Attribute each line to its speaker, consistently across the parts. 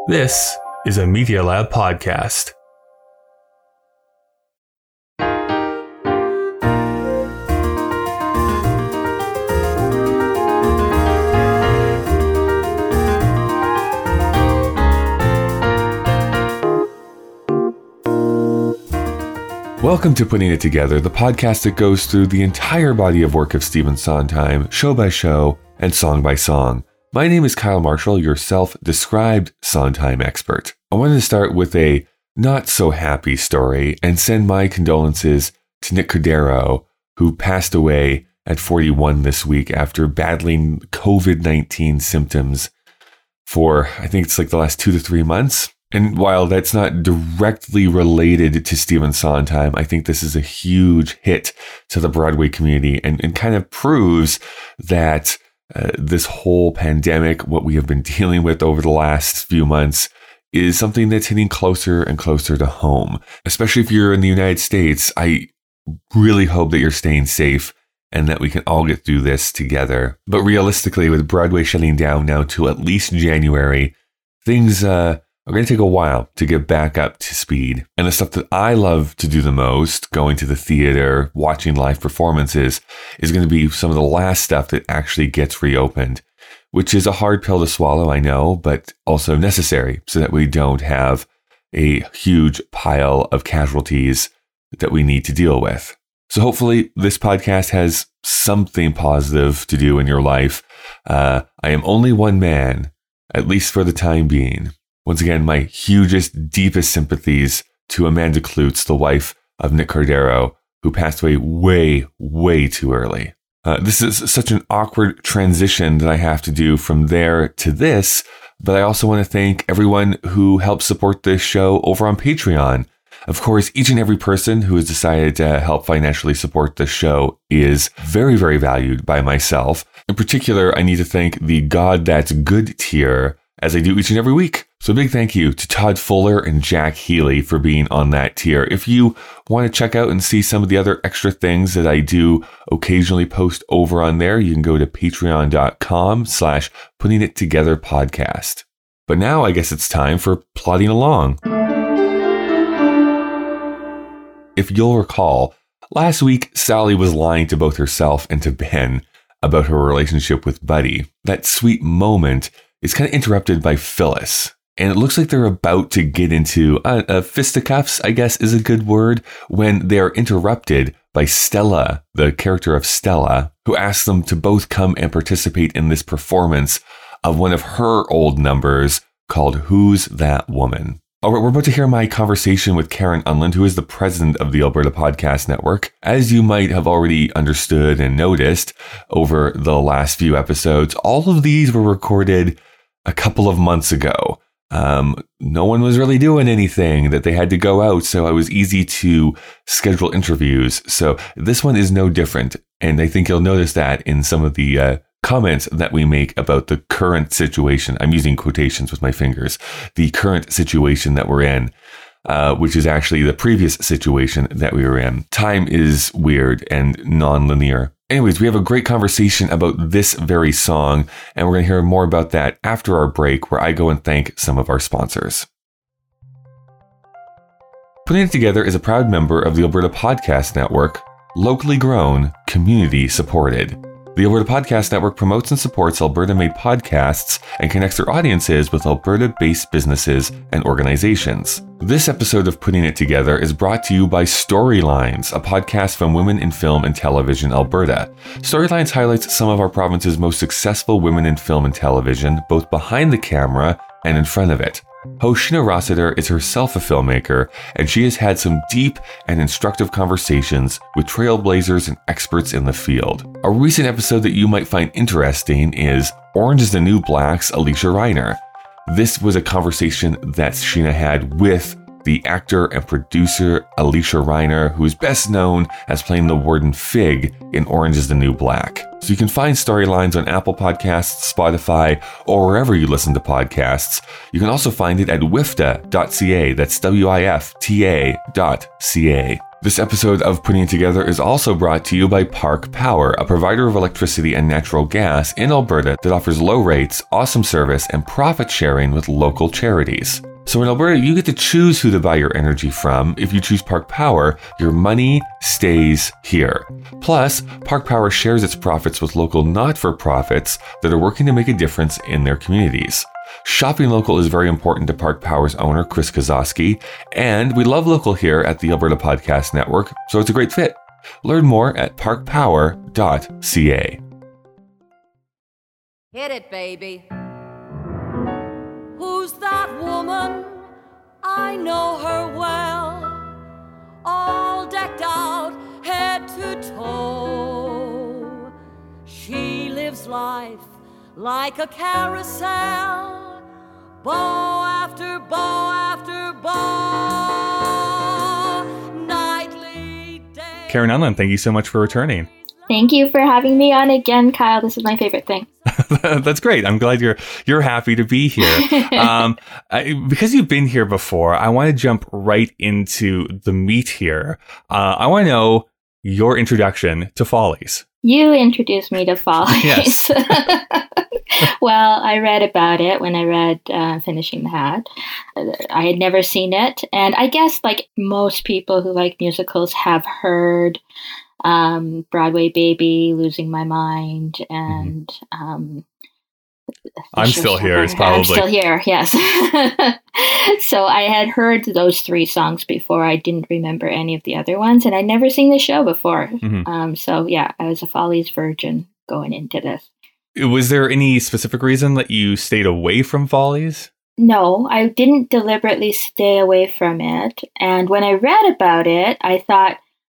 Speaker 1: This is a Media Lab podcast. Welcome to Putting It Together, the podcast that goes through the entire body of work of Stephen Sondheim, show by show and song by song. My name is Kyle Marshall, your self-described Sondheim expert. I wanted to start with a not-so-happy story and send my condolences to Nick Cordero, who passed away at 41 this week after battling COVID-19 symptoms for, I think it's like the last 2 to 3 months. And while that's not directly related to Stephen Sondheim, I think this is a huge hit to the Broadway community and kind of proves that this whole pandemic, what we have been dealing with over the last few months, is something that's hitting closer and closer to home. Especially if you're in the United States, I really hope that you're staying safe and that we can all get through this together. But realistically, with Broadway shutting down now to at least January, things are going to take a while to get back up to speed. And the stuff that I love to do the most, going to the theater, watching live performances, is going to be some of the last stuff that actually gets reopened, which is a hard pill to swallow, I know, but also necessary so that we don't have a huge pile of casualties that we need to deal with. So hopefully this podcast has something positive to do in your life. I am only one man, at least for the time being. Once again, my hugest, deepest sympathies to Amanda Kloots, the wife of Nick Cordero, who passed away way too early. This is such an awkward transition that I have to do from there to this, but I also want to thank everyone who helps support this show over on Patreon. Of course, each and every person who has decided to help financially support the show is very, very valued by myself. In particular, I need to thank the God That's Good tier, as I do each and every week. So a big thank you to Todd Fuller and Jack Healy for being on that tier. If you want to check out and see some of the other extra things that I do occasionally post over on there, you can go to patreon.com/puttingittogetherpodcast. But now I guess it's time for plodding along. If you'll recall, last week Sally was lying to both herself and to Ben about her relationship with Buddy. That sweet moment is kind of interrupted by Phyllis. And it looks like they're about to get into fisticuffs, I guess is a good word, when they are interrupted by Stella, the character of Stella, who asks them to both come and participate in this performance of one of her old numbers called Who's That Woman? All right, we're about to hear my conversation with Karen Unland, who is the president of the Alberta Podcast Network. As you might have already understood and noticed over the last few episodes, all of these were recorded a couple of months ago. No one was really doing anything that they had to go out, so it was easy to schedule interviews. So this one is no different. And I think you'll notice that in some of the comments that we make about the current situation. I'm using quotations with my fingers. The current situation that we're in, which is actually the previous situation that we were in. Time is weird and non-linear. Anyways, we have a great conversation about this very song, and we're going to hear more about that after our break, where I go and thank some of our sponsors. Putting It Together is a proud member of the Alberta Podcast Network, locally grown, community supported. The Alberta Podcast Network promotes and supports Alberta-made podcasts and connects their audiences with Alberta-based businesses and organizations. This episode of Putting It Together is brought to you by Storylines, a podcast from Women in Film and Television Alberta. Storylines highlights some of our province's most successful women in film and television, both behind the camera and in front of it. Host Sheena Rossiter is herself a filmmaker, and she has had some deep and instructive conversations with trailblazers and experts in the field. A recent episode that you might find interesting is Orange is the New Black's Alicia Reiner. This was a conversation that Sheena had with the actor and producer Alicia Reiner, who is best known as playing the warden Fig in Orange is the New Black. So you can find Storylines on Apple Podcasts, Spotify, or wherever you listen to podcasts. You can also find it at wifta.ca, that's WIFTA.ca. This episode of Putting It Together is also brought to you by Park Power, a provider of electricity and natural gas in Alberta that offers low rates, awesome service, and profit sharing with local charities. So in Alberta, you get to choose who to buy your energy from. If you choose Park Power, your money stays here. Plus, Park Power shares its profits with local not-for-profits that are working to make a difference in their communities. Shopping local is very important to Park Power's owner, Chris Kozowski, and we love local here at the Alberta Podcast Network, so it's a great fit. Learn more at parkpower.ca.
Speaker 2: Hit it, baby. Who's that woman? I know her well. All decked out, head to toe. She lives life like a carousel. Bow after bow after bow. Nightly day.
Speaker 1: Karen Unland, thank you so much for returning.
Speaker 3: Thank you for having me on again, Kyle. This is my favorite thing.
Speaker 1: That's great. I'm glad you're happy to be here. Because you've been here before, I want to jump right into the meat here. I want to know your introduction to Follies.
Speaker 3: You introduced me to Follies.
Speaker 1: Yes.
Speaker 3: Well, I read about it when I read Finishing the Hat. I had never seen it. And I guess like most people who like musicals have heard Broadway Baby, Losing My Mind, and
Speaker 1: I'm Still Here is probably.
Speaker 3: I'm Still Here, yes. So I had heard those three songs before. I didn't remember any of the other ones, and I'd never seen the show before. So yeah, I was a Follies virgin going into this.
Speaker 1: Was there any specific reason that you stayed away from Follies?
Speaker 3: No, I didn't deliberately stay away from it. And when I read about it, I thought,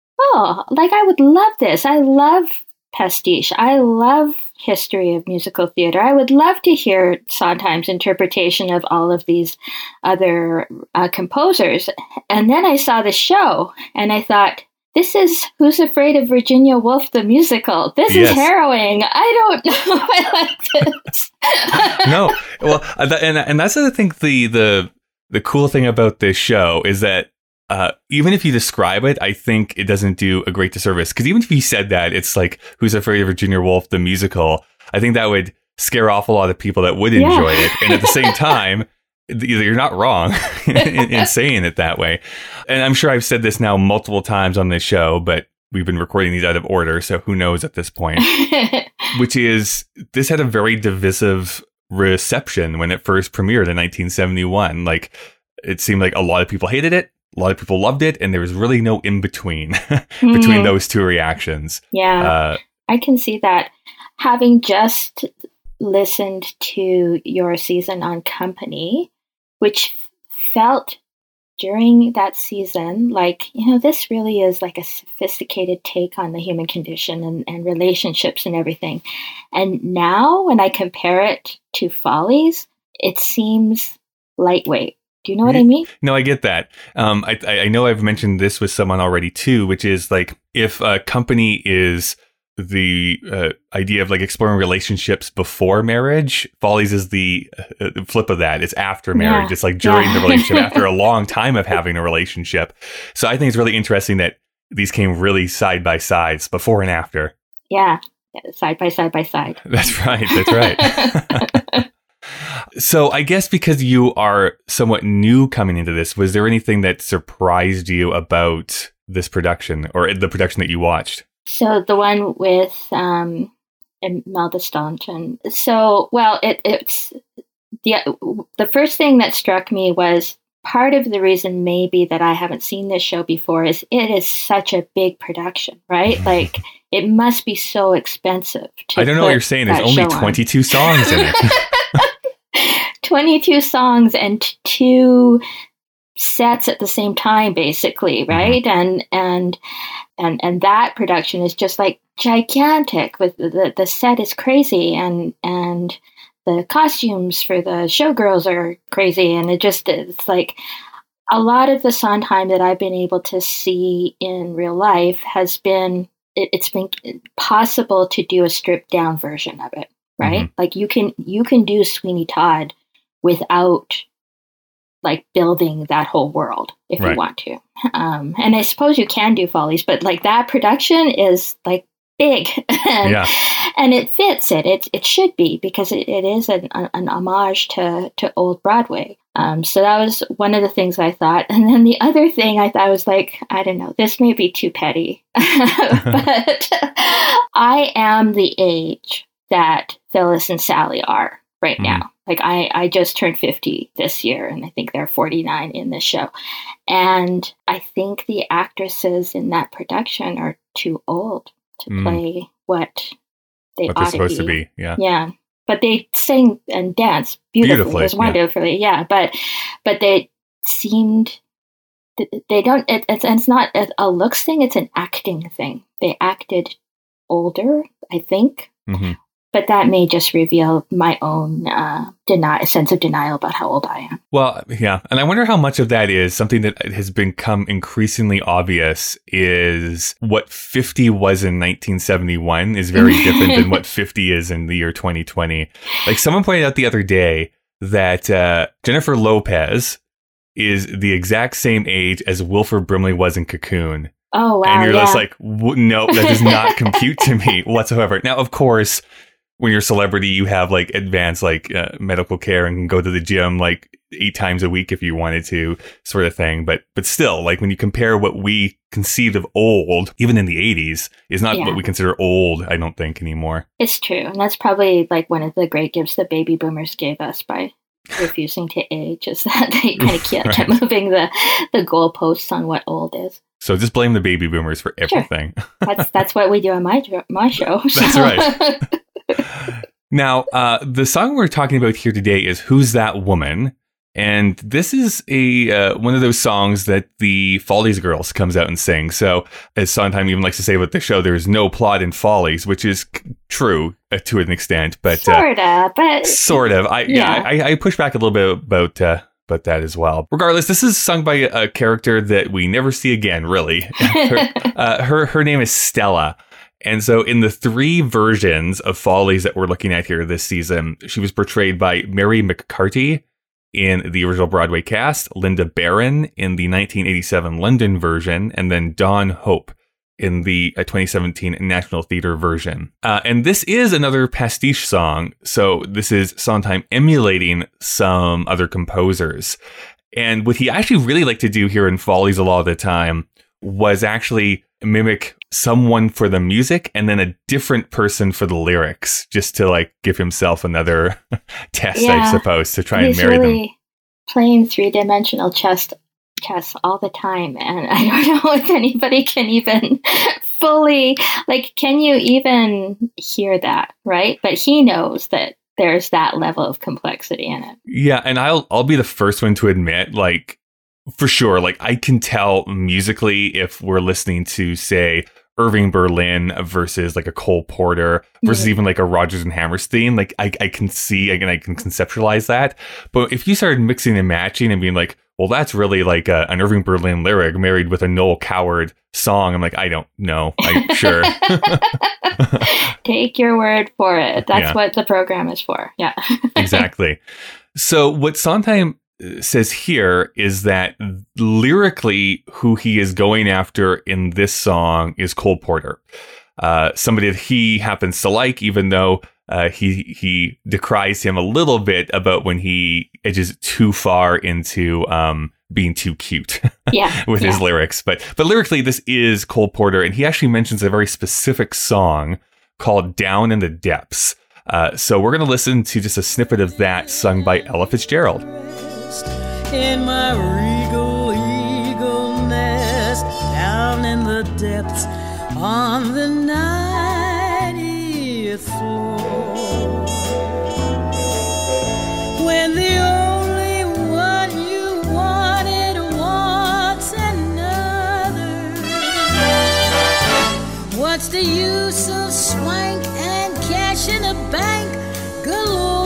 Speaker 3: oh, like I would love this. I love pastiche. I love history of musical theater. I would love to hear Sondheim's interpretation of all of these other composers. And then I saw the show and I thought, this is Who's Afraid of Virginia Woolf, the musical. This is harrowing. I don't know if I like this.
Speaker 1: No. Well, and that's the thing, the cool thing about this show is that even if you describe it, I think it doesn't do a great disservice. Because even if you said that, it's like Who's Afraid of Virginia Woolf, the musical, I think that would scare off a lot of people that would enjoy it. And at the same time, you're not wrong in saying it that way. And I'm sure I've said this now multiple times on this show, but we've been recording these out of order, so who knows at this point. Which is, this had a very divisive reception when it first premiered in 1971. Like, it seemed like a lot of people hated it, a lot of people loved it, and there was really no in-between between those two reactions.
Speaker 3: Yeah, I can see that. Having just listened to your season on Company, which felt during that season like, this really is like a sophisticated take on the human condition and relationships and everything. And now when I compare it to Follies, it seems lightweight. Do you know what I mean?
Speaker 1: No, I get that. I know I've mentioned this with someone already too, which is like, if a Company is the idea of like exploring relationships before marriage, Follies is the flip of that. It's after marriage. It's like during the relationship, after a long time of having a relationship. So I think it's really interesting that these came really side by sides, before and after.
Speaker 3: Yeah, side by side by side.
Speaker 1: That's right. That's right. So I guess because you are somewhat new coming into this, was there anything that surprised you about this production or the production that you watched?
Speaker 3: So the one with Imelda Staunton. So, well, it's the first thing that struck me was part of the reason maybe that I haven't seen this show before is it is such a big production, right? Like, it must be so expensive.
Speaker 1: I don't know what you're saying. There's only 22 songs in it.
Speaker 3: 22 songs and 2 sets at the same time, basically, right? And that production is just like gigantic. With the set is crazy, and the costumes for the showgirls are crazy, and it's like a lot of the Sondheim that I've been able to see in real life has been it's been possible to do a stripped down version of it, right? Like you can do Sweeney Todd without like building that whole world if
Speaker 4: Right.
Speaker 3: you want to. And I suppose you can do Follies, but like that production is like big and,
Speaker 4: Yeah.
Speaker 3: and it fits it. It should be because it is an homage to old Broadway. So that was one of the things I thought. And then the other thing I thought was like, I don't know, this may be too petty, but I am the age that Phyllis and Sally are right now. Like I just turned 50 this year, and I think they're 49 in this show. And I think the actresses in that production are too old to play what they
Speaker 4: What
Speaker 3: ought
Speaker 4: they're supposed to
Speaker 3: be.
Speaker 4: be. Yeah.
Speaker 3: Yeah. But they sing and dance beautifully. It was
Speaker 4: Beautifully,
Speaker 3: wonderfully. Yeah. But they seemed, they don't, it's not a looks thing. It's an acting thing. They acted older, I think.
Speaker 4: Mm-hmm.
Speaker 3: But that may just reveal my own sense of denial about how old I am.
Speaker 4: Well, yeah. And I wonder how much of that is something that has become increasingly obvious is what 50 was in 1971 is very different than what 50 is in the year 2020. Like someone pointed out the other day that Jennifer Lopez is the exact same age as Wilford Brimley was in Cocoon.
Speaker 3: Oh, wow.
Speaker 4: And you're
Speaker 3: yeah.
Speaker 4: just like, no, that does not compute to me whatsoever. Now, of course, when you're a celebrity, you have like advanced like medical care and can go to the gym like 8 times a week if you wanted to, sort of thing. But still, like when you compare what we conceived of old, even in the 80s, is not what we consider old, I don't think, anymore.
Speaker 3: It's true. And that's probably like one of the great gifts that baby boomers gave us by refusing to age, is that they kind of kept moving the goalposts on what old is.
Speaker 4: So just blame the baby boomers for everything.
Speaker 3: Sure. That's what we do on my show.
Speaker 4: That's right. Now, the song we're talking about here today is Who's That Woman? And this is a one of those songs that the Follies girls comes out and sings. So as Sondheim even likes to say about the show, there is no plot in Follies, which is true to an extent. But
Speaker 3: sort of.
Speaker 4: I push back a little bit about that as well. Regardless, this is sung by a character that we never see again, really. Her name is Stella. And so in the 3 versions of Follies that we're looking at here this season, she was portrayed by Mary McCarthy in the original Broadway cast, Linda Barron in the 1987 London version, and then Dawn Hope in the 2017 National Theatre version. And this is another pastiche song. So this is Sondheim emulating some other composers. And what he actually really liked to do here in Follies a lot of the time was actually mimic someone for the music and then a different person for the lyrics, just to like give himself another test, I suppose, to try and marry them.
Speaker 3: Playing 3-dimensional chess all the time, and I don't know if anybody can even fully, like, can you even hear that, right? But he knows that there's that level of complexity in it.
Speaker 4: Yeah, and I'll be the first one to admit, like, for sure, like I can tell musically if we're listening to, say, Irving Berlin versus like a Cole Porter versus even like a Rodgers and Hammerstein. Like I can see, again, I can conceptualize that. But if you started mixing and matching and being like, well, that's really like an Irving Berlin lyric married with a Noel Coward song, I'm like, I don't know. I'm sure.
Speaker 3: Take your word for it. That's what the program is for. Yeah.
Speaker 4: Exactly. So what Sondheim says here is that lyrically, who he is going after in this song is Cole Porter, somebody that he happens to like, even though he decries him a little bit about when he edges too far into being too cute with his lyrics. But lyrically, this is Cole Porter, and he actually mentions a very specific song called "Down in the Depths." So we're going to listen to just a snippet of that sung by Ella Fitzgerald.
Speaker 5: In my regal eagle nest, down in the depths, on the 90th floor, when the only one you wanted wants another, what's the use of swank and cash in a bank galore?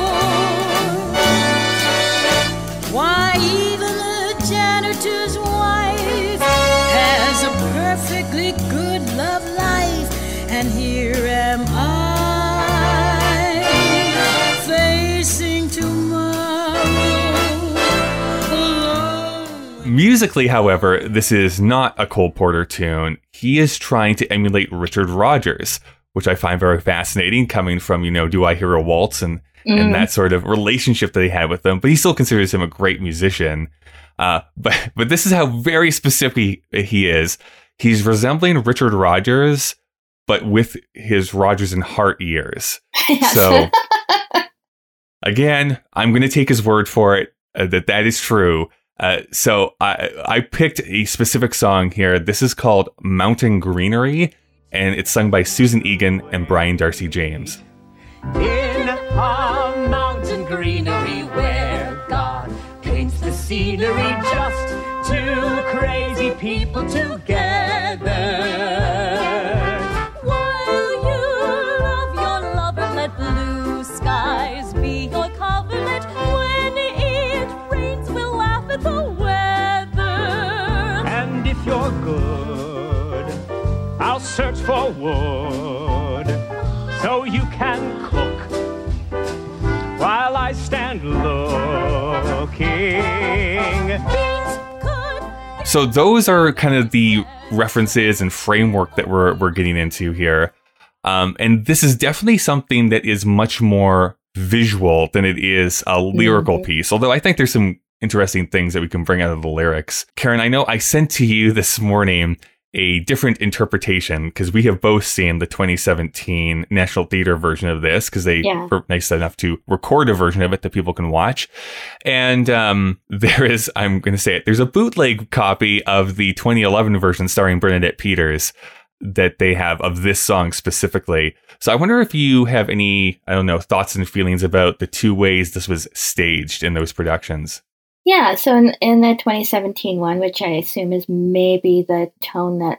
Speaker 5: Why, even the janitor's wife has a perfectly good love life, and here am I
Speaker 4: Musically, however, this is not a Cole Porter tune. He is trying to emulate Richard Rodgers, which I find very fascinating, coming from, Do I Hear a Waltz and that sort of relationship that he had with them. But he still considers him a great musician. But this is how very specific he is. He's resembling Richard Rodgers, but with his Rodgers and Hart ears. Yes. So, again, I'm going to take his word for it, that is true. So I picked a specific song here. This is called Mountain Greenery, and it's sung by Susan Egan and Brian Darcy James.
Speaker 6: In a mountain greenery where God paints the scenery, just two crazy people together.
Speaker 2: While you love your lover, let blue skies be your covenant. When it rains, we'll laugh at the weather.
Speaker 6: And if you're good, I'll search for wood so you can cook while I stand looking.
Speaker 4: So those are kind of the references and framework that we're getting into here. And this is definitely something that is much more visual than it is a lyrical piece. Although I think there's some interesting things that we can bring out of the lyrics. Karen, I know I sent to you this morning a different interpretation because we have both seen the 2017 National Theatre version of this because they were nice enough to record a version of it that people can watch. And there is, I'm going to say it, there's a bootleg copy of the 2011 version starring Bernadette Peters that they have of this song specifically. So I wonder if you have any, thoughts and feelings about the two ways this was staged in those productions.
Speaker 3: Yeah, so in the 2017 one, which I assume is maybe the tone that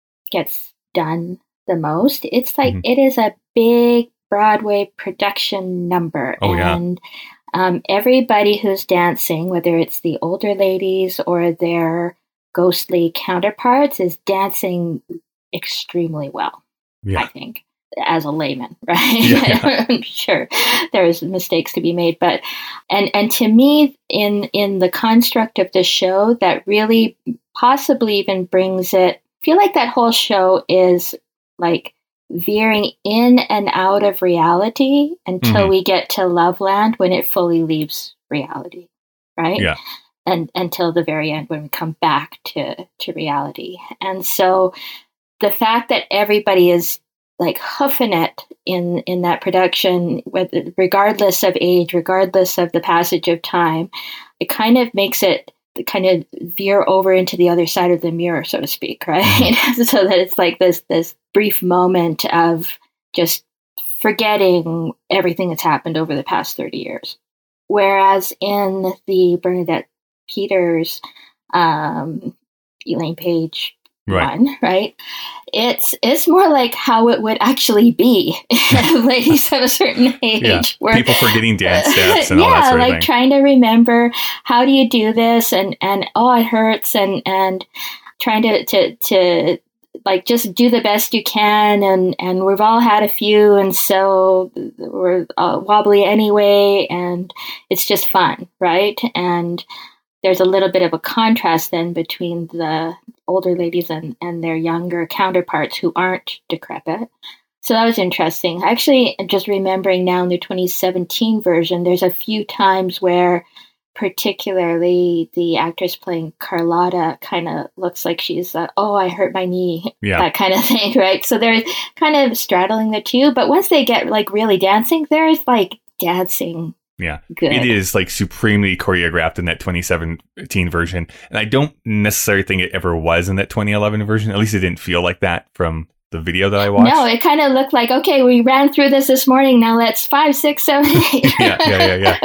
Speaker 3: gets done the most, it's like it is a big Broadway production number.
Speaker 4: Oh,
Speaker 3: and everybody who's dancing, whether it's the older ladies or their ghostly counterparts, is dancing extremely well, I think, as a layman, right?
Speaker 4: Yeah.
Speaker 3: I'm sure there's mistakes to be made, but and to me, in the construct of the show, that really possibly even brings it. I feel like that whole show is like veering in and out of reality until we get to Loveland, when it fully leaves reality, right?
Speaker 4: Yeah.
Speaker 3: And until the very end, when we come back to reality. And so the fact that everybody is like hoofing it in that production, regardless of age, regardless of the passage of time, it kind of makes it kind of veer over into the other side of the mirror, so to speak, right? So that it's like this brief moment of just forgetting everything that's happened over the past 30 years. Whereas in the Bernadette Peters, Elaine Page one, right? It's more like how it would actually be if ladies of a certain age. Where
Speaker 4: people forgetting dance steps and all that sort of thing.
Speaker 3: Trying to remember how do you do this, and oh, it hurts, and trying to like just do the best you can, and we've all had a few, and so we're wobbly anyway, and it's just fun, right? And there's a little bit of a contrast then between the older ladies and their younger counterparts who aren't decrepit. So that was interesting. Actually, just remembering now in the 2017 version, there's a few times where particularly the actress playing Carlotta kind of looks like she's, oh, I hurt my knee, that kind of thing, right? So they're kind of straddling the two. But once they get like really dancing, there's like dancing.
Speaker 4: Yeah,
Speaker 3: good.
Speaker 4: It is like supremely choreographed in that 2017 version. And I don't necessarily think it ever was in that 2011 version. At least it didn't feel like that from the video that I watched.
Speaker 3: No, it kind of looked like, okay, we ran through this morning. Now let's 5, 6, 7, 8.
Speaker 4: Yeah.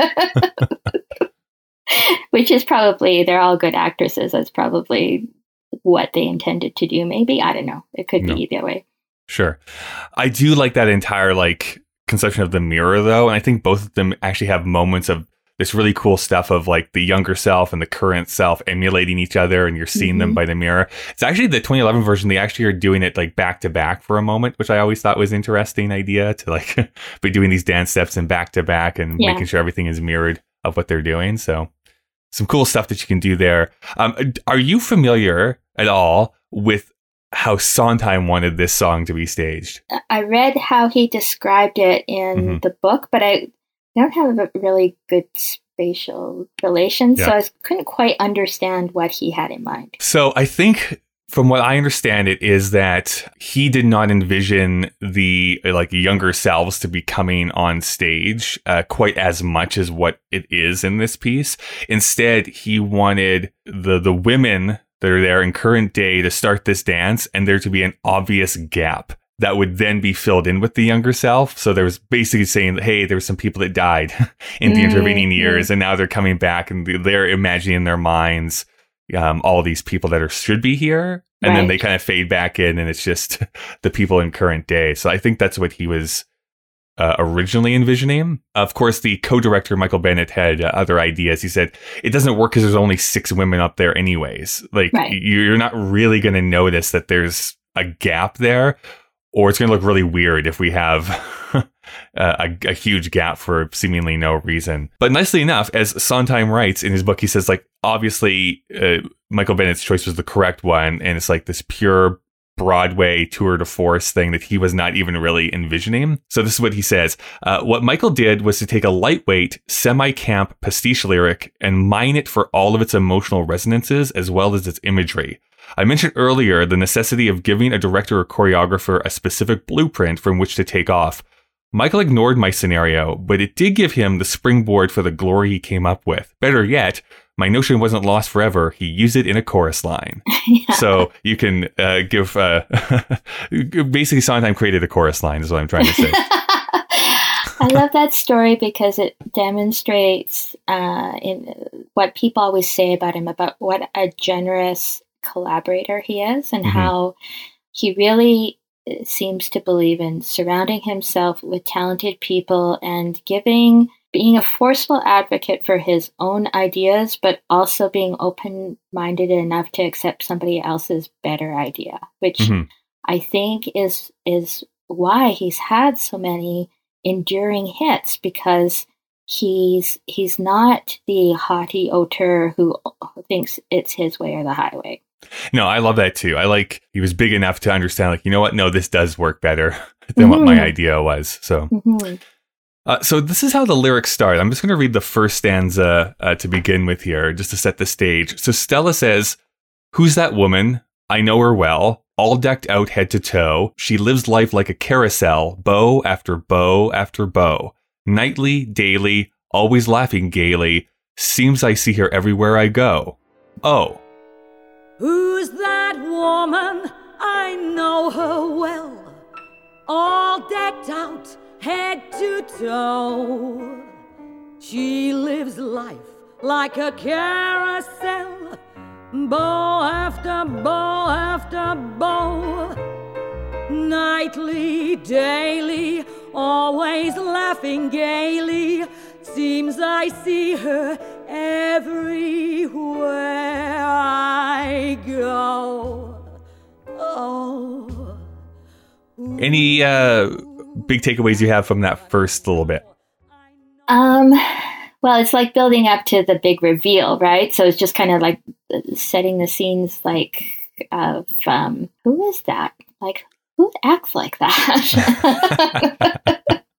Speaker 3: Which is probably, they're all good actresses. That's probably what they intended to do. Maybe. I don't know. It could be either way.
Speaker 4: Sure. I do like that entire conception of the mirror, though, and I think both of them actually have moments of this really cool stuff of like the younger self and the current self emulating each other, and you're seeing them by the mirror. It's actually the 2011 version. They actually are doing it like back to back for a moment, which I always thought was an interesting idea to like be doing these dance steps and back to back and making sure everything is mirrored of what they're doing. So some cool stuff that you can do there. Are you familiar at all with how Sondheim wanted this song to be staged?
Speaker 3: I read how he described it in the book, but I don't have a really good spatial relation, so I couldn't quite understand what he had in mind.
Speaker 4: So I think, from what I understand, it is that he did not envision the younger selves to be coming on stage quite as much as what it is in this piece. Instead, he wanted the women that are there in current day to start this dance, and there to be an obvious gap that would then be filled in with the younger self. So there was basically saying, hey, there were some people that died in the intervening years, and now they're coming back, and they're imagining in their minds all these people that should be here. And then they kind of fade back in, and it's just the people in current day. So I think that's what he was originally envisioning. Of course, the co-director, Michael Bennett, had other ideas. He said, it doesn't work because there's only 6 women up there anyways. You're not really going to notice that there's a gap there, or it's going to look really weird if we have a huge gap for seemingly no reason. But nicely enough, as Sondheim writes in his book, he says, obviously, Michael Bennett's choice was the correct one, and it's this pure Broadway tour de force thing that he was not even really envisioning. So this is what he says. What Michael did was to take a lightweight, semi-camp pastiche lyric and mine it for all of its emotional resonances as well as its imagery. I mentioned earlier the necessity of giving a director or choreographer a specific blueprint from which to take off. Michael ignored my scenario, but it did give him the springboard for the glory he came up with. Better yet, my notion wasn't lost forever. He used it in a chorus line. So you can give... basically, Sondheim created a chorus line, is what I'm trying to say.
Speaker 3: I love that story because it demonstrates in what people always say about him, about what a generous collaborator he is, and how he really seems to believe in surrounding himself with talented people and being a forceful advocate for his own ideas, but also being open-minded enough to accept somebody else's better idea, which I think is why he's had so many enduring hits, because he's not the haughty auteur who thinks it's his way or the highway.
Speaker 4: No, I love that too. He was big enough to understand, you know what? No, this does work better than what my idea was. So, so this is how the lyrics start. I'm just going to read the first stanza to begin with here, just to set the stage. So Stella says, "Who's that woman? I know her well, all decked out head to toe. She lives life like a carousel, bow after bow after bow. Nightly, daily, always laughing gaily. Seems I see her everywhere I go. Oh.
Speaker 5: Who's that woman? I know her well, all decked out, head to toe. She lives life like a carousel, bow after bow after bow. Nightly, daily, always laughing gaily. Seems I see her everywhere I go. Oh.
Speaker 4: Any big takeaways you have from that first little bit?
Speaker 3: Well, it's like building up to the big reveal, right? So it's just kind of like setting the scenes of who is that? Who acts like that?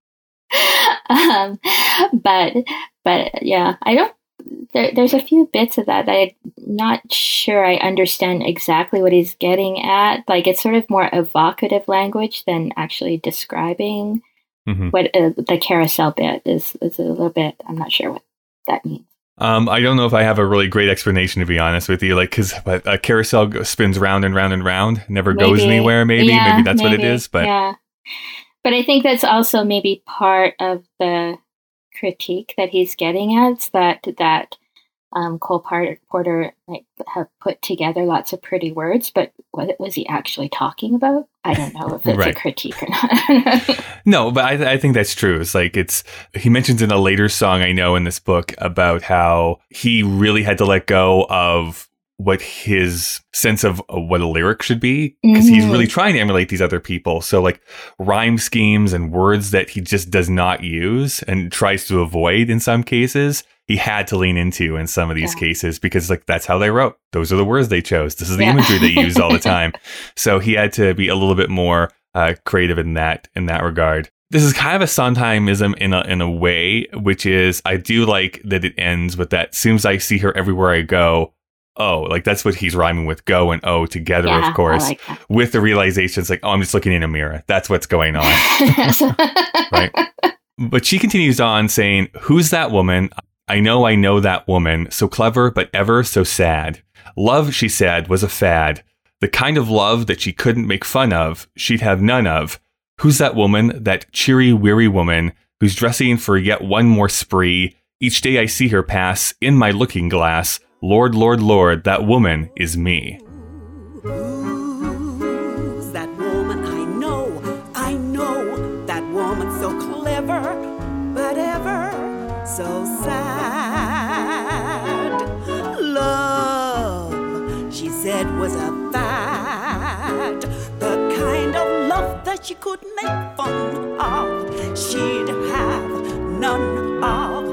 Speaker 3: But yeah, I don't. There's a few bits of that I'm not sure I understand exactly what he's getting at. It's sort of more evocative language than actually describing what the carousel bit is. A little bit. I'm not sure what that means.
Speaker 4: I don't know if I have a really great explanation, to be honest with you. Because a carousel spins round and round and round, never goes anywhere. Maybe that's what it is. But
Speaker 3: yeah, but I think that's also maybe part of the critique that he's getting at, that Cole Porter might have put together lots of pretty words, but what was he actually talking about? I don't know if it's a critique or not.
Speaker 4: No, but I think that's true. He mentions in a later song I know in this book about how he really had to let go of what his sense of what a lyric should be, because he's really trying to emulate these other people. So like rhyme schemes and words that he just does not use and tries to avoid in some cases, he had to lean into in some of these cases, because like that's how they wrote. Those are the words they chose. This is the imagery they used all the time. So he had to be a little bit more creative in that regard. This is kind of a Sondheimism in a way, which is, I do like that it ends with that, soon as I see her everywhere I go, oh, like that's what he's rhyming with, go and oh together, of course, like with the realization it's like, oh, I'm just looking in a mirror. That's what's going on. Right. But she continues on saying, who's that woman? I know that woman. So clever, but ever so sad. Love, she said, was a fad. The kind of love that she couldn't make fun of, she'd have none of. Who's that woman, that cheery, weary woman, who's dressing for yet one more spree? Each day I see her pass in my looking glass. Lord, Lord, Lord, that woman is me.
Speaker 7: Who's that woman? I know that woman, so clever, but ever so sad. Love, she said, was a fad. The kind of love that she could make fun of, she'd have none of.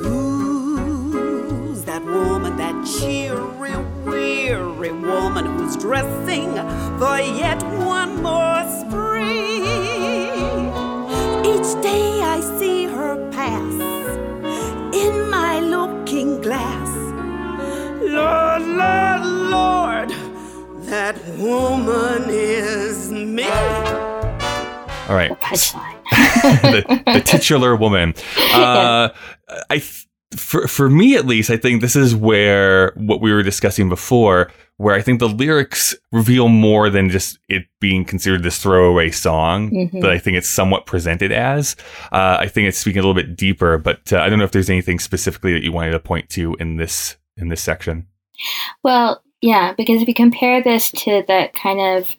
Speaker 7: Who's that woman, that cheery, weary woman, who's dressing for yet one more spree? Each day I see her pass in my looking glass. Lord, Lord, Lord, that woman is me.
Speaker 4: All right.
Speaker 3: Punchline.
Speaker 4: the titular woman. For me, at least, I think this is where what we were discussing before, where I think the lyrics reveal more than just it being considered this throwaway song, but I think it's somewhat presented as. I think it's speaking a little bit deeper, but I don't know if there's anything specifically that you wanted to point to in this section.
Speaker 3: Well, yeah, because if you compare this to that kind of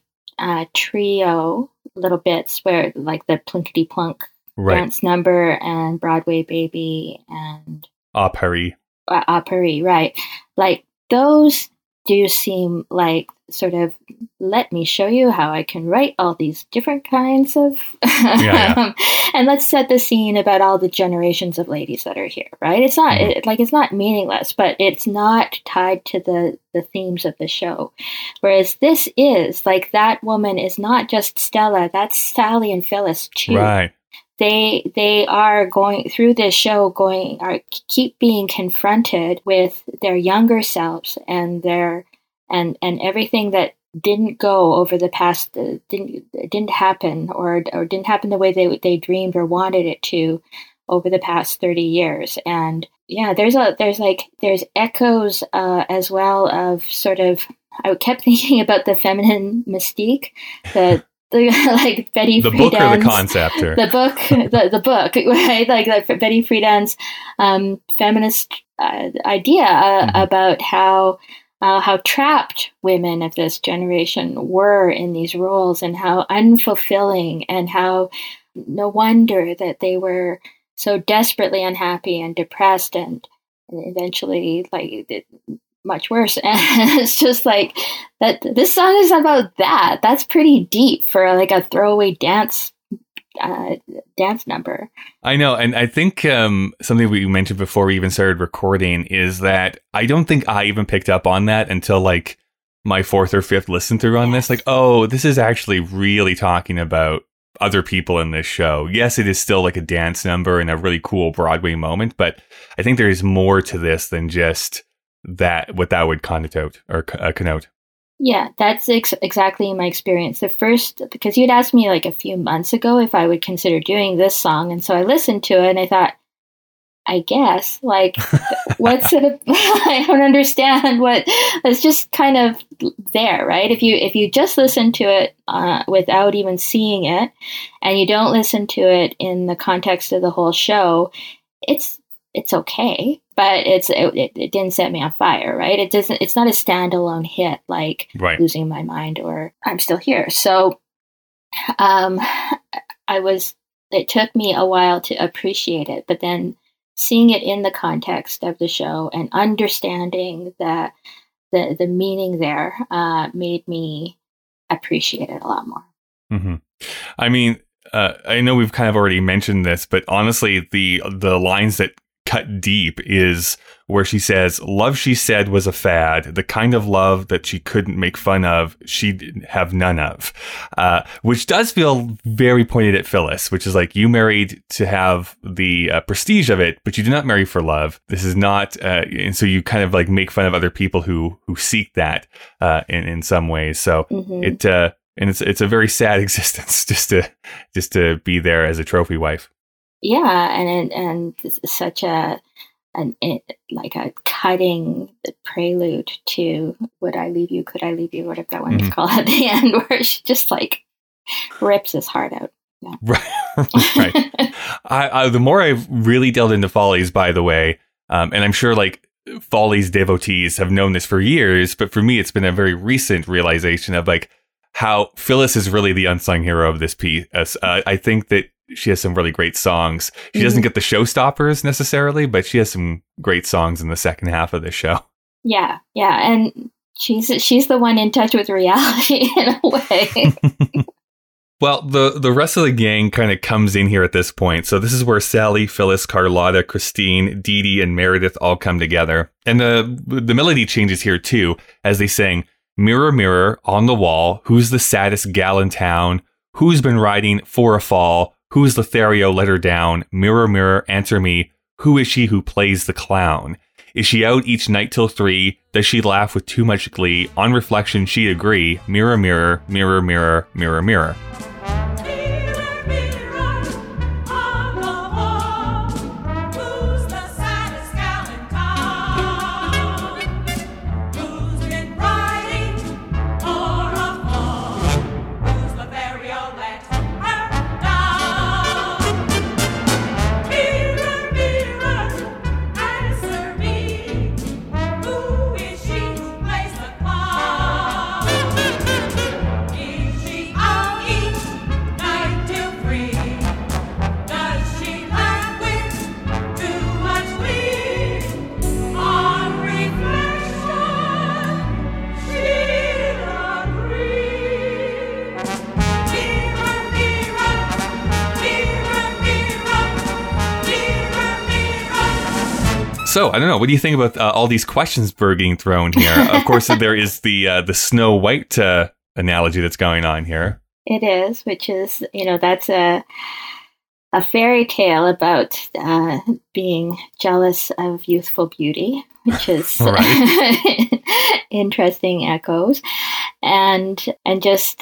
Speaker 3: trio little bits where like the Plinkety Plunk dance number and Broadway Baby and
Speaker 4: Paris,
Speaker 3: right? Like those do seem like sort of, let me show you how I can write all these different kinds of, and let's set the scene about all the generations of ladies that are here, right? It's not it's not meaningless, but it's not tied to the themes of the show. Whereas this is like, that woman is not just Stella, that's Sally and Phyllis too. Right. They are going through this show, keep being confronted with their younger selves and their and everything that didn't go over the past, didn't happen or didn't happen the way they dreamed or wanted it to over the past 30 years. And yeah, there's echoes as well of sort of, I kept thinking about the feminine mystique, the like Betty Friedan's,
Speaker 4: the book or the concept, or
Speaker 3: the book, right? Like Betty Friedan's feminist idea about how trapped women of this generation were in these roles, and how unfulfilling, and how no wonder that they were so desperately unhappy and depressed, and eventually like much worse. And it's just like that. This song is about that. That's pretty deep for like a throwaway dance number.
Speaker 4: I know, and I think something we mentioned before we even started recording is that I don't think I even picked up on that until like my fourth or fifth listen through on this. Like, oh, this is actually really talking about other people in this show. Yes, it is still like a dance number and a really cool Broadway moment, but I think there is more to this than just that, what that would connote or connote.
Speaker 3: Yeah, that's exactly my experience. The first, because you'd asked me like a few months ago if I would consider doing this song, and so I listened to it and I thought, I guess, like, what's it? I don't understand what. It's just kind of there, right? If you just listen to it without even seeing it, and you don't listen to it in the context of the whole show, it's okay. But it didn't set me on fire, right? It's not a standalone hit like Losing My Mind or I'm Still Here. So it took me a while to appreciate it, but then seeing it in the context of the show and understanding that the meaning there made me appreciate it a lot more.
Speaker 4: Mm-hmm. I mean, I know we've kind of already mentioned this, but honestly, the lines that cut deep is where she says, "Love, she said, was a fad. The kind of love that she couldn't make fun of, she'd have none of," which does feel very pointed at Phyllis, which is like, you married to have the prestige of it, but you did not marry for love. This is not, and so you kind of like make fun of other people who seek that in some ways. So and it's a very sad existence just to be there as a trophy wife.
Speaker 3: Yeah, and such a cutting prelude to "Would I Leave You? Could I Leave You?" Whatever that one is called at the end, where she just like rips his heart out. Yeah.
Speaker 4: Right. The more I've really delved into Follies, by the way, and I'm sure like Follies devotees have known this for years, but for me, it's been a very recent realization of like how Phyllis is really the unsung hero of this piece. I think that she has some really great songs. She doesn't get the showstoppers necessarily, but she has some great songs in the second half of the show.
Speaker 3: Yeah, and she's the one in touch with reality in a way.
Speaker 4: Well, the rest of the gang kind of comes in here at this point. So this is where Sally, Phyllis, Carlotta, Christine, Dee Dee, and Meredith all come together. And the melody changes here too, as they sing, "Mirror, mirror on the wall, who's the saddest gal in town? Who's been riding for a fall? Who's Lothario let her down? Mirror, mirror, answer me. Who is she who plays the clown? Is she out each night till 3? Does she laugh with too much glee? On reflection, she'd agree. Mirror, mirror, mirror, mirror, mirror, mirror." So, I don't know. What do you think about all these questions being thrown here? Of course, there is the Snow White analogy that's going on here.
Speaker 3: It is, which is, that's a fairy tale about being jealous of youthful beauty, which is interesting echoes, and just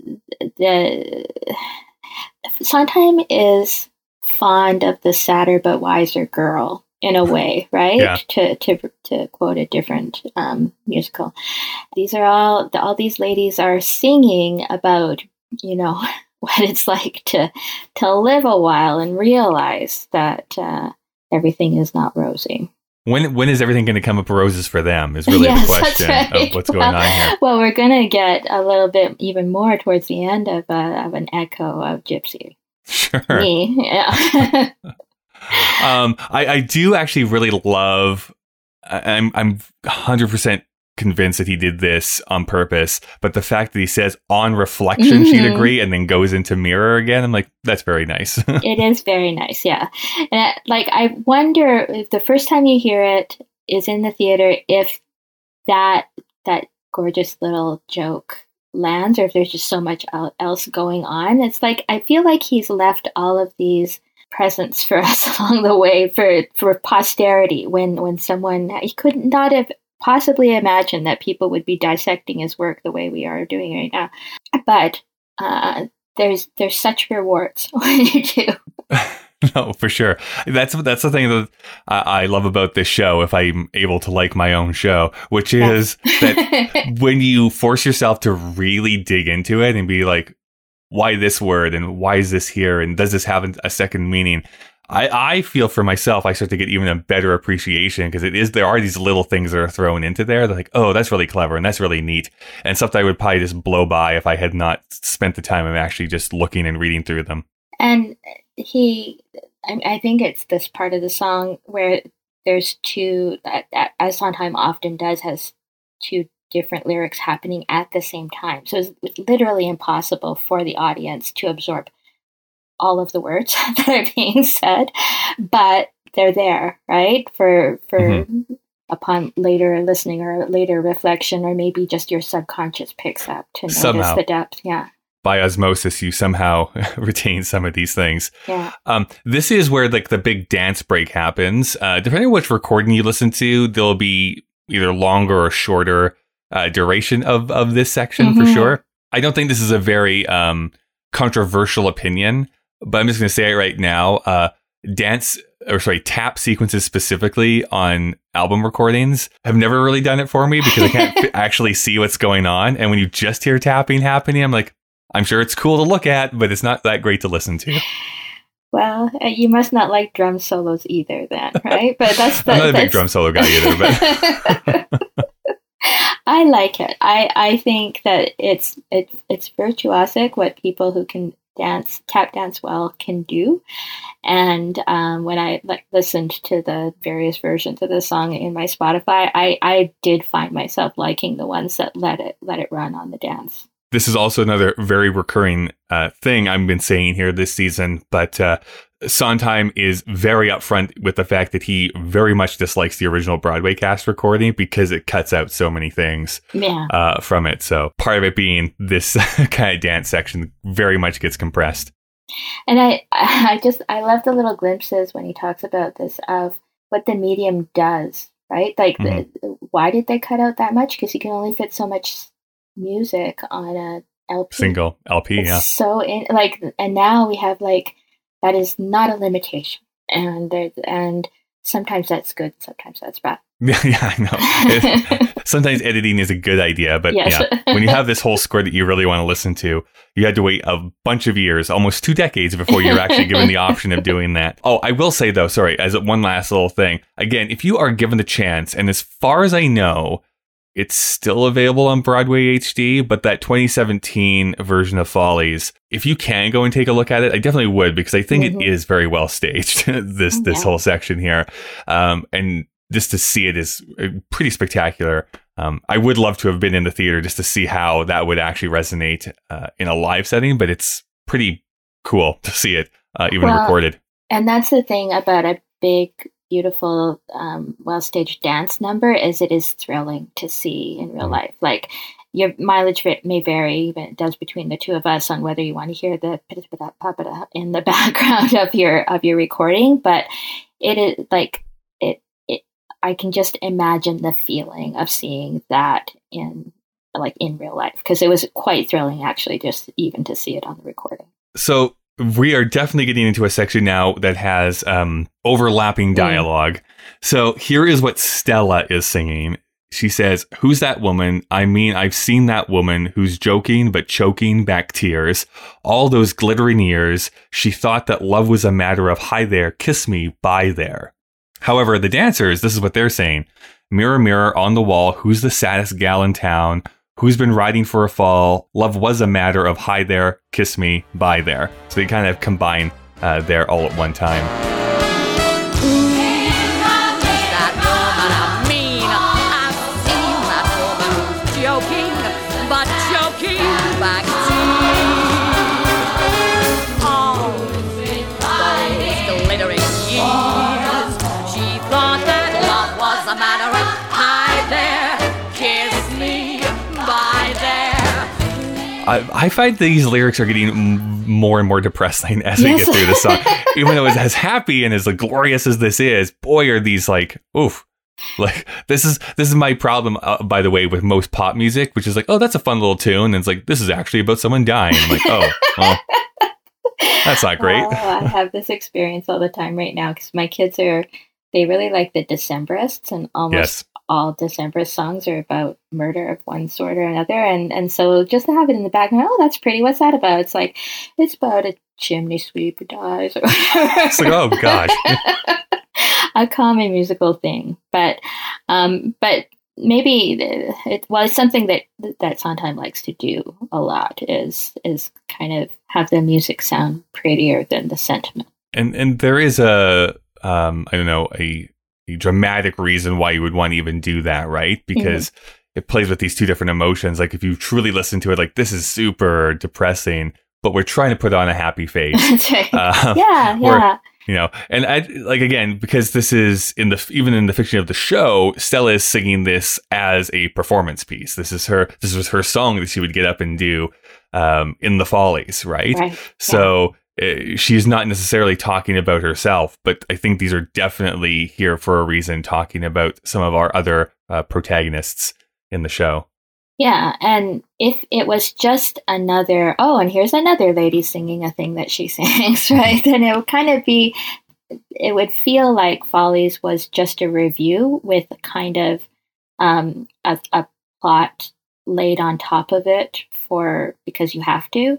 Speaker 3: Sondheim is fond of the sadder but wiser girl. In a way, right?
Speaker 4: Yeah.
Speaker 3: To quote a different musical, these are all these ladies are singing about, what it's like to live a while and realize that everything is not rosy.
Speaker 4: When is everything going to come up roses for them? Is really the question of what's going on here.
Speaker 3: Well, we're going to get a little bit even more towards the end of an echo of Gypsy.
Speaker 4: Sure.
Speaker 3: Me, yeah.
Speaker 4: I do actually really love. I'm 100% convinced that he did this on purpose, but the fact that he says on reflection she'd agree and then goes into mirror again, I'm like, that's very nice.
Speaker 3: It is very nice, yeah. And I wonder if the first time you hear it is in the theater, if that gorgeous little joke lands, or if there's just so much else going on. It's like I feel like he's left all of these presents for us along the way for posterity. When someone, he could not have possibly imagined that people would be dissecting his work the way we are doing right now. But there's such rewards when you do.
Speaker 4: No, for sure. That's the thing that I love about this show, if I'm able to like my own show, which is that when you force yourself to really dig into it and be like, why this word and why is this here and does this have a second meaning? I feel for myself, I start to get even a better appreciation because there are these little things that are thrown into there. They're like, oh, that's really clever and that's really neat. And stuff that I would probably just blow by if I had not spent the time of actually just looking and reading through them.
Speaker 3: And I think it's this part of the song where there's two, as Sondheim often does, has two different lyrics happening at the same time. So it's literally impossible for the audience to absorb all of the words that are being said, but they're there, right? For upon later listening or later reflection, or maybe just your subconscious picks up to notice
Speaker 4: Somehow.
Speaker 3: the depth. Yeah.
Speaker 4: By osmosis, you somehow retain some of these things.
Speaker 3: Yeah.
Speaker 4: This is where like the big dance break happens. Depending on which recording you listen to, there'll be either longer or shorter duration of this section for sure. I don't think this is a very controversial opinion, but I'm just going to say it right now. Tap sequences specifically on album recordings have never really done it for me because I can't actually see what's going on. And when you just hear tapping happening, I'm like, I'm sure it's cool to look at, but it's not that great to listen to.
Speaker 3: Well, you must not like drum solos either then, right? But
Speaker 4: I'm not a big drum solo guy either, but
Speaker 3: I like it. I think that it's virtuosic what people who can tap dance well can do. And when I listened to the various versions of the song in my Spotify, I did find myself liking the ones that let it run on the dance.
Speaker 4: This is also another very recurring thing I've been saying here this season, but Sondheim is very upfront with the fact that he very much dislikes the original Broadway cast recording because it cuts out so many things from it. So part of it being this kind of dance section very much gets compressed.
Speaker 3: And I love the little glimpses when he talks about this of what the medium does, right? Like, why did they cut out that much? Because you can only fit so much music on a LP.
Speaker 4: Single LP, yeah.
Speaker 3: So and now we have that is not a limitation, and sometimes that's good, sometimes that's bad.
Speaker 4: Yeah, I know. Sometimes editing is a good idea, but
Speaker 3: yes.
Speaker 4: When you have this whole score that you really want to listen to, you had to wait a bunch of years, almost 2 decades, before you're actually given the option of doing that. Oh, I will say though, sorry, as one last little thing, again, if you are given the chance, and as far as I know, it's still available on Broadway HD, but that 2017 version of Follies, if you can go and take a look at it, I definitely would, because I think it is very well staged, this whole section here. And just to see it is pretty spectacular. I would love to have been in the theater just to see how that would actually resonate in a live setting, but it's pretty cool to see it even recorded.
Speaker 3: And that's the thing about a big, beautiful, well-staged dance number is it is thrilling to see in real life. Like, your mileage may vary, even it does between the two of us, on whether you want to hear the papa in the background of your recording, but it is like it. I can just imagine the feeling of seeing that in real life, because it was quite thrilling actually, just even to see it on the recording.
Speaker 4: So we are definitely getting into a section now that has overlapping dialogue. So here is what Stella is singing. She says, "Who's that woman? I mean, I've seen that woman who's joking but choking back tears. All those glittering ears. She thought that love was a matter of hi there, kiss me, bye there." However, the dancers, this is what they're saying. "Mirror, mirror on the wall, who's the saddest gal in town? Who's been riding for a fall? Love was a matter of hi there, kiss me, bye there." So they kind of combine there all at one time.
Speaker 5: That woman, I mean, I've seen that woman who's joking, but joking back tears. All those glittering years, she thought that love was a matter of hi there, kiss me, bye there.
Speaker 4: I find these lyrics are getting more and more depressing as we get through the song. Even though it's as happy and as glorious as this is, boy, are these like, oof. Like, this is my problem, by the way, with most pop music, which is like, oh, that's a fun little tune. And it's like, this is actually about someone dying. I'm like, oh, well, that's not great.
Speaker 3: Oh, I have this experience all the time right now because my kids they really like the Decemberists, and almost all Decemberist songs are about murder of one sort or another. And so just to have it in the background, oh, that's pretty. What's that about? It's like, it's about a chimney sweep who dies. Or
Speaker 4: It's like, oh, gosh.
Speaker 3: A common musical thing. But maybe it's something that Sondheim likes to do a lot is kind of have the music sound prettier than the sentiment.
Speaker 4: And there is a dramatic reason why you would want to even do that, right? Because it plays with these two different emotions. Like if you truly listen to it, like this is super depressing, but we're trying to put on a happy face.
Speaker 3: That's right. Yeah.
Speaker 4: You know, and I like, again, because this is even in the fiction of the show, Stella is singing this as a performance piece. This was her song that she would get up and do in the Follies, right? So she's not necessarily talking about herself, but I think these are definitely here for a reason, talking about some of our other protagonists in the show.
Speaker 3: Yeah, and if it was just another, and here's another lady singing a thing that she sings, right? Then it would kind of be, it would feel like Follies was just a review with kind of a plot laid on top of it because you have to.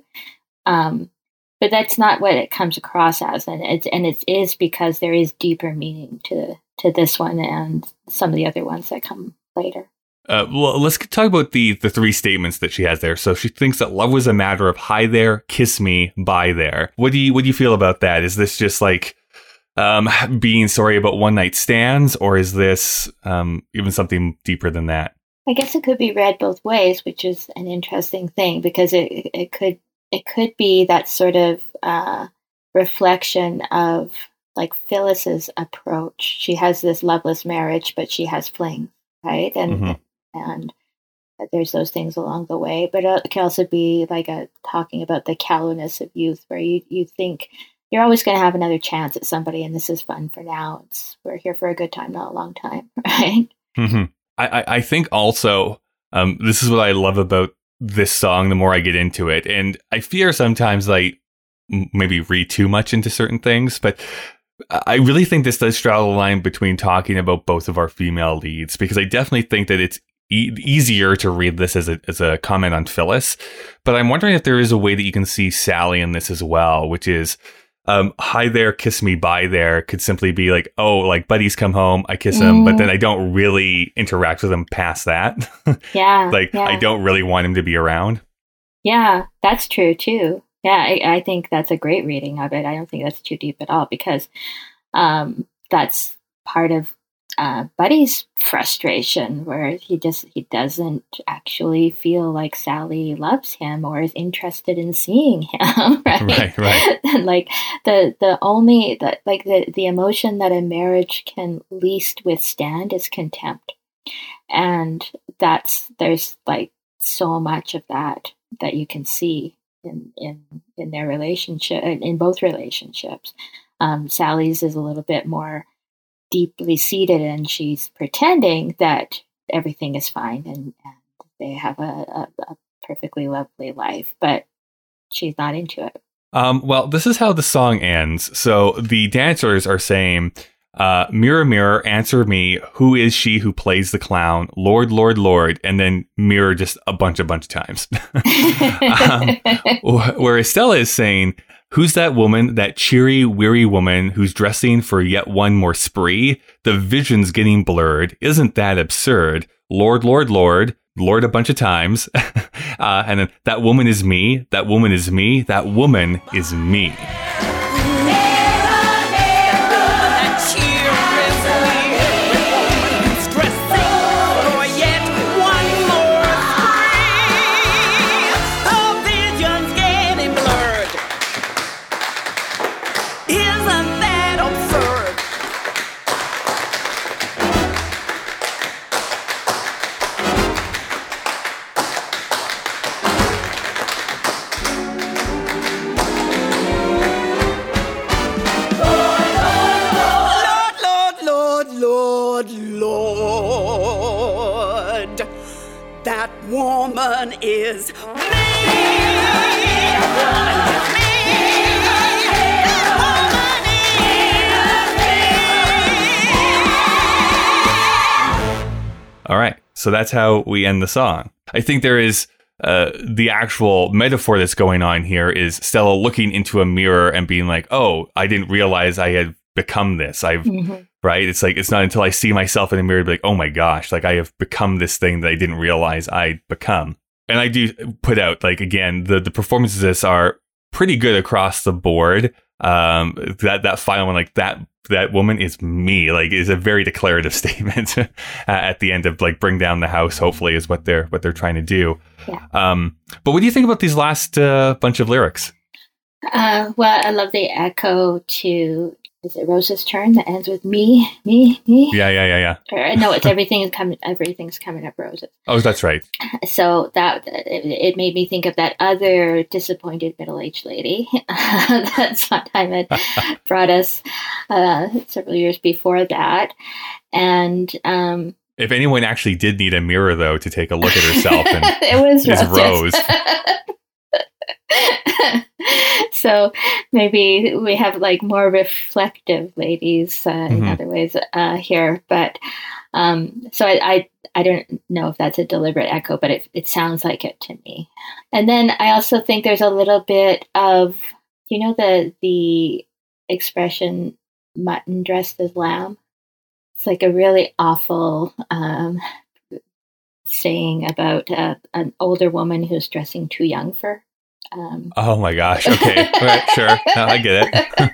Speaker 3: But that's not what it comes across as, and it is because there is deeper meaning to this one and some of the other ones that come later.
Speaker 4: Well, let's talk about the three statements that she has there. So she thinks that love was a matter of hi there, kiss me, bye there. What do you feel about that? Is this just like being sorry about one night stands, or is this even something deeper than that?
Speaker 3: I guess it could be read both ways, which is an interesting thing, because it could be that sort of reflection of like Phyllis's approach. She has this loveless marriage, but she has flings, right? And there's those things along the way, but it can also be like talking about the callousness of youth, where you think you're always going to have another chance at somebody, and this is fun for now. We're here for a good time, not a long time, right?
Speaker 4: Mm-hmm. I think also this is what I love about this song. The more I get into it, and I fear sometimes I maybe read too much into certain things, but I really think this does straddle the line between talking about both of our female leads, because I definitely think that it's easier to read this as a comment on Phyllis, but I'm wondering if there is a way that you can see Sally in this as well, which is hi there, kiss me, bye there could simply be like, like buddies come home, I kiss him, but then I don't really interact with him past that. I don't really want him to be around. Yeah,
Speaker 3: that's true too. Yeah, I think that's a great reading of it. I don't think that's too deep at all, because that's part of Buddy's frustration, where he doesn't actually feel like Sally loves him or is interested in seeing him, right? Right. And like the emotion that a marriage can least withstand is contempt, and there's like so much of that you can see in their relationship, in both relationships. Sally's is a little bit more deeply seated, and she's pretending that everything is fine and they have a perfectly lovely life, but she's not into it.
Speaker 4: Well, this is how the song ends. So the dancers are saying, mirror, mirror, answer me, who is she who plays the clown? Lord, Lord, Lord. And then mirror just a bunch of times. Whereas Stella is saying, who's that woman, that cheery, weary woman who's dressing for yet one more spree? The vision's getting blurred. Isn't that absurd? Lord, Lord, Lord. Lord a bunch of times. And then that woman is me. That woman is me. That woman is me.
Speaker 7: Woman is me.
Speaker 4: All right, so that's how we end the song. I think there is the actual metaphor that's going on here is Stella looking into a mirror and being like, oh, I didn't realize I had become this. Right? It's like, it's not until I see myself in the mirror to be like, oh my gosh, like I have become this thing that I didn't realize I'd become. And I do put out, like, again, the performances of this are pretty good across the board. that final one, like that woman is me, like, is a very declarative statement at the end of like bring down the house, hopefully, is what they're trying to do.
Speaker 3: Yeah.
Speaker 4: But what do you think about these last bunch of lyrics?
Speaker 3: Well, I love the echo to, is it Rose's Turn that ends with me?
Speaker 4: Yeah.
Speaker 3: Or, no, it's everything's coming up roses.
Speaker 4: Oh, that's right.
Speaker 3: So that it made me think of that other disappointed middle-aged lady that Sondheim had brought us several years before that. And
Speaker 4: if anyone actually did need a mirror, though, to take a look at herself, and
Speaker 3: it was
Speaker 4: Rose.
Speaker 3: So maybe we have like more reflective ladies in other ways here, but so I don't know if that's a deliberate echo, but it sounds like it to me. And then I also think there's a little bit of, you know, the expression mutton dressed as lamb. It's like a really awful saying about an older woman who's dressing too young for.
Speaker 4: Oh my gosh. Okay. All right, sure. No, I get it.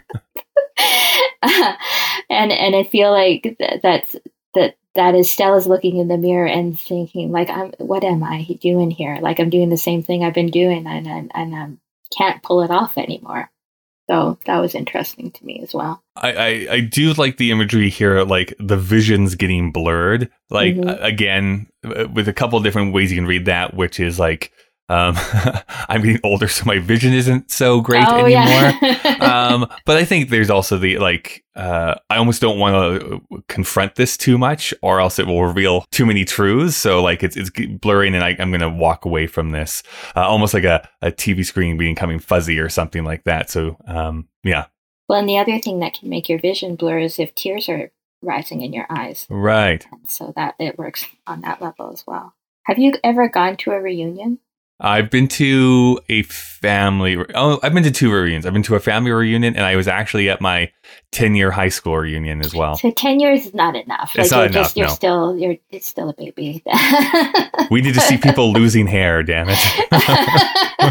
Speaker 3: And I feel like that is Stella's looking in the mirror and thinking, like, what am I doing here? Like, I'm doing the same thing I've been doing, and I can't pull it off anymore. So that was interesting to me as well.
Speaker 4: I do like the imagery here, like the visions getting blurred. Like, again, with a couple of different ways you can read that, which is like, I'm getting older, so my vision isn't so great anymore.
Speaker 3: Yeah.
Speaker 4: But I think there's also the, like, I almost don't want to confront this too much, or else it will reveal too many truths. So like it's blurring, and I'm going to walk away from this, almost like a TV screen becoming fuzzy or something like that. So yeah.
Speaker 3: Well, and the other thing that can make your vision blur is if tears are rising in your eyes.
Speaker 4: Right.
Speaker 3: And so that it works on that level as well. Have you ever gone to a reunion?
Speaker 4: I've been to a family. I've been to two reunions. I've been to a family reunion, and I was actually at my 10-year high school reunion as well.
Speaker 3: So 10 years is not enough.
Speaker 4: It's not enough.
Speaker 3: It's still a baby.
Speaker 4: We need to see people losing hair. Damn it.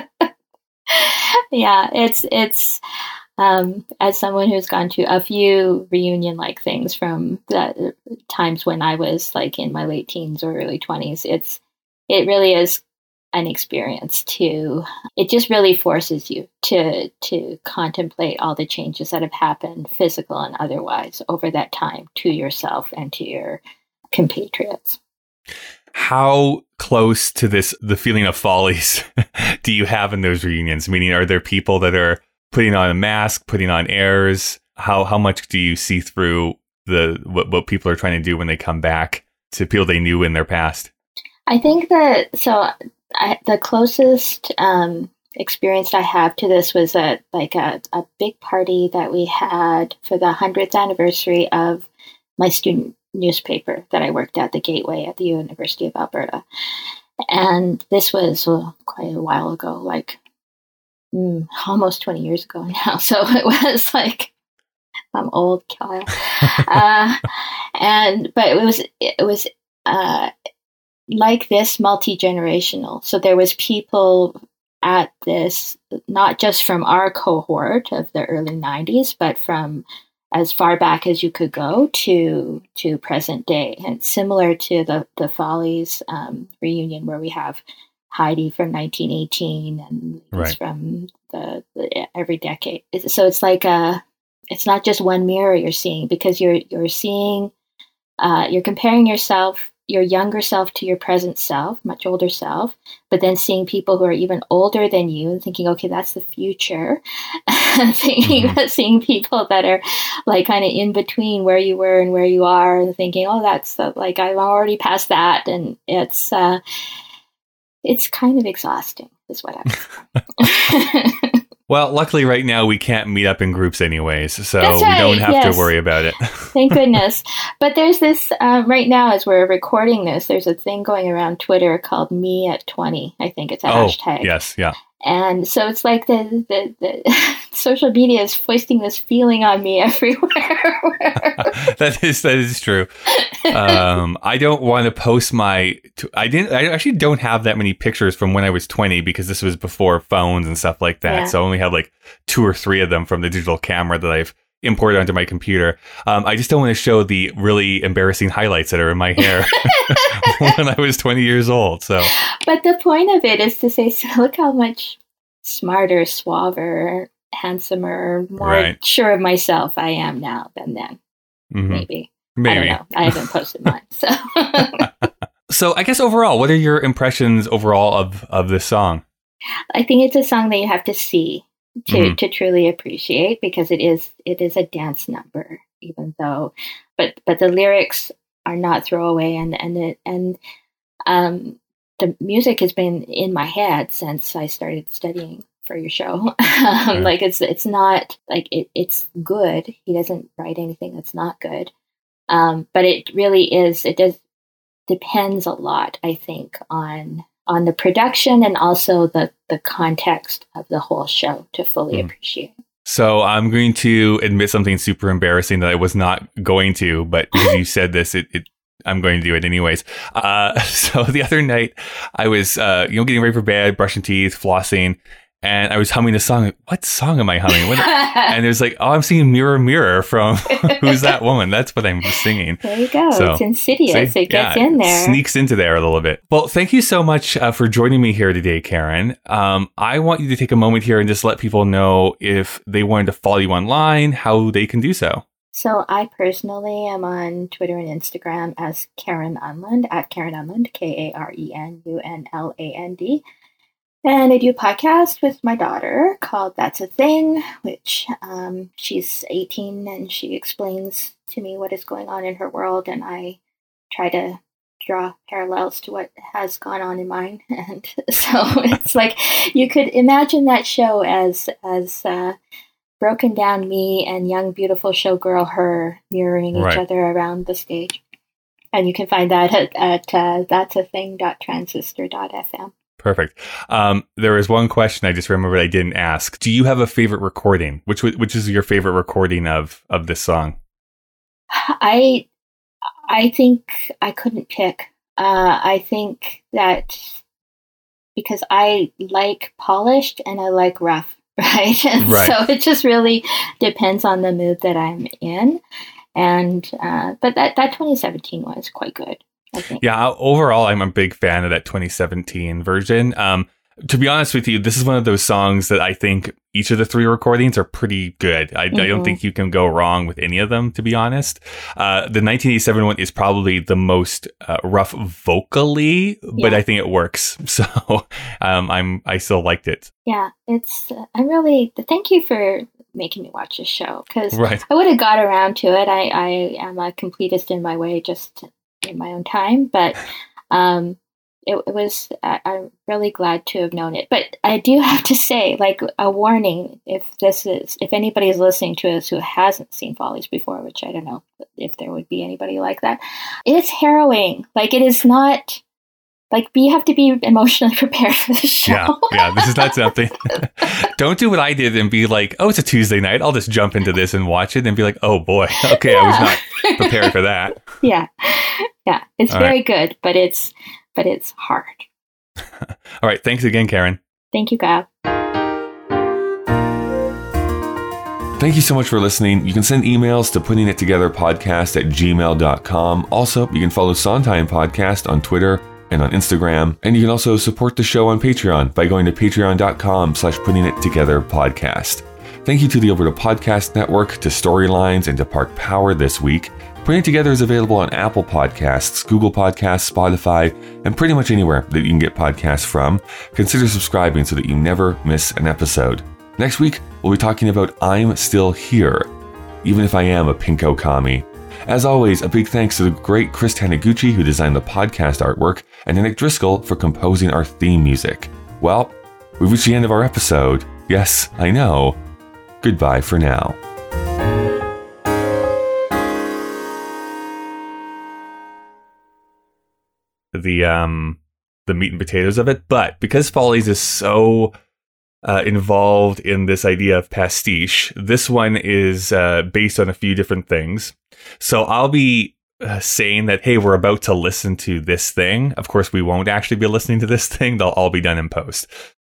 Speaker 3: Yeah, it's as someone who's gone to a few reunion-like things from the times when I was like in my late teens or early 20s, it really is an experience it just really forces you to contemplate all the changes that have happened, physical and otherwise, over that time to yourself and to your compatriots.
Speaker 4: How close to the feeling of follies do you have in those reunions? Meaning, are there people that are putting on a mask, putting on airs? How much do you see through what people are trying to do when they come back to people they knew in their past? I think
Speaker 3: that the closest experience I have to this was a big party that we had for the 100th anniversary of my student newspaper that I worked at, the Gateway at the University of Alberta. And this was quite a while ago, like almost 20 years ago now. So it was like, I'm old, Kyle. But it was like this, multi-generational. So there was people at this, not just from our cohort of the early 90s, but from as far back as you could go to present day. And similar to the Follies reunion, where we have Heidi from 1918 and
Speaker 4: right.
Speaker 3: from the every decade. So it's like it's not just one mirror you're seeing, because you're seeing, you're comparing yourself, your younger self, to your present self, much older self, but then seeing people who are even older than you and thinking, okay, that's the future. And seeing people that are like kind of in between where you were and where you are, and thinking, oh, that's like, I'm already past that. And it's kind of exhausting is what I'm
Speaker 4: Well, luckily right now we can't meet up in groups anyways, so
Speaker 3: right,
Speaker 4: we don't have to worry about it.
Speaker 3: Thank goodness. But there's this, right now as we're recording this, there's a thing going around Twitter called Me at 20. I think it's a hashtag.
Speaker 4: Yes, yeah.
Speaker 3: And so it's like the social media is foisting this feeling on me everywhere.
Speaker 4: That is true. I don't want to post I actually don't have that many pictures from when I was 20 because this was before phones and stuff like that.
Speaker 3: Yeah.
Speaker 4: So I only have like 2 or 3 of them from the digital camera that I've imported onto my computer. I just don't want to show the really embarrassing highlights that are in my hair when I was 20 years old. So,
Speaker 3: But the point of it is to say, so look how much smarter, suaver, handsomer, more
Speaker 4: Right.
Speaker 3: sure of myself I am now than then.
Speaker 4: mhm.
Speaker 3: Maybe. I
Speaker 4: Maybe.
Speaker 3: don't know. I haven't posted mine. So
Speaker 4: So I guess overall, what are your impressions overall of this song?
Speaker 3: I think it's a song that you have to see to truly appreciate, because it is a dance number, even though, but the lyrics are not throwaway, and the music has been in my head since I started studying for your show. Like it's not like it's good. He doesn't write anything that's not good. But it really is. It does depends a lot, I think, on the production and also the context of the whole show to fully appreciate.
Speaker 4: So I'm going to admit something super embarrassing that I was not going to, but because you said this, I'm going to do it anyways. So the other night I was, getting ready for bed, brushing teeth, flossing, and I was humming a song. What song am I humming? And it was like, oh, I'm singing Mirror, Mirror from Who's That Woman? That's what I'm singing.
Speaker 3: There you go.
Speaker 4: So,
Speaker 3: it's insidious.
Speaker 4: see?
Speaker 3: It gets
Speaker 4: Yeah,
Speaker 3: in there.
Speaker 4: Sneaks into there a little bit. Well, thank you so much for joining me here today, Karen. I want you to take a moment here and just let people know if they wanted to follow you online, how they can do so.
Speaker 3: So I personally am on Twitter and Instagram as Karen Unland, at Karen Unland, KarenUnland. And I do a podcast with my daughter called That's a Thing, which she's 18 and she explains to me what is going on in her world, and I try to draw parallels to what has gone on in mine. And so it's like you could imagine that show as broken down me and young, beautiful showgirl her mirroring each
Speaker 4: Right.
Speaker 3: other around the stage. And you can find that at that'sathing.transistor.fm.
Speaker 4: Perfect. There is one question I just remembered I didn't ask. Do you have a favorite recording? Which is your favorite recording of this song?
Speaker 3: I think I couldn't pick. I think that because I like polished and I like rough, right? And
Speaker 4: Right.
Speaker 3: so it just really depends on the mood that I'm in. And but that 2017 was quite good, I think.
Speaker 4: Yeah, overall, I'm a big fan of that 2017 version. To be honest with you, this is one of those songs that I think each of the 3 recordings are pretty good. I don't think you can go wrong with any of them, to be honest. The 1987 one is probably the most rough vocally, but
Speaker 3: Yeah.
Speaker 4: I think it works. So I still liked it.
Speaker 3: Yeah, it's. I'm really. Thank you for making me watch this show, because
Speaker 4: Right.
Speaker 3: I would have got around to it. I am a completist in my way, just in my own time, but it was. I'm really glad to have known it. But I do have to say, like, a warning: if anybody is listening to us who hasn't seen Follies before, which I don't know if there would be anybody like that, it's harrowing. Like, it is not. Like, you have to be emotionally prepared for the show.
Speaker 4: Yeah, this is not something. Don't do what I did and be like, oh, it's a Tuesday night. I'll just jump into this and watch it and be like, oh boy, okay, I was not prepared for that.
Speaker 3: Yeah. It's
Speaker 4: All
Speaker 3: very good, but it's hard.
Speaker 4: All right, thanks again, Karen.
Speaker 3: Thank you, Kyle.
Speaker 1: Thank you so much for listening. You can send emails to puttingittogetherpodcast@gmail.com. Also, you can follow Sondheim Podcast on Twitter and on Instagram. And you can also support the show on Patreon by going to patreon.com/puttingittogetherpodcast. Thank you to the Alberta Podcast Network, to Storylines, and to Park Power this week. Putting It Together is available on Apple Podcasts, Google Podcasts, Spotify, and pretty much anywhere that you can get podcasts from. Consider subscribing so that you never miss an episode. Next week, we'll be talking about I'm Still Here, even if I am a pinko kami. As always, a big thanks to the great Chris Taniguchi, who designed the podcast artwork, and to Nick Driscoll for composing our theme music. Well, we've reached the end of our episode. Yes, I know. Goodbye for now.
Speaker 4: The meat and potatoes of it, but because Follies is so involved in this idea of pastiche. This one is based on a few different things. So I'll be saying that, hey, we're about to listen to this thing. Of course, we won't actually be listening to this thing. They'll all be done in post.